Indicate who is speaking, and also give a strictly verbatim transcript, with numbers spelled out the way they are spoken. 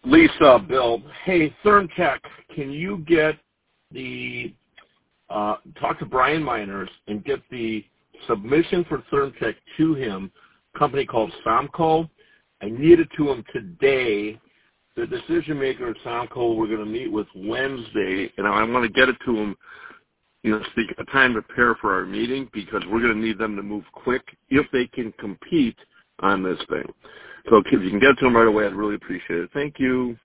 Speaker 1: Lisa, Bill, hey, ThermTech, can you get the, uh, talk to Brian Miners and get the submission for ThermTech to him, a company called Somco. I need it to him today. The decision maker at Somco we're going to meet with Wednesday, and I want to get it to him, you know, so they get time to prepare for our meeting because we're going to need them to move quick if they can compete on this thing. So if you can get it to them right away, I'd really appreciate it. Thank you.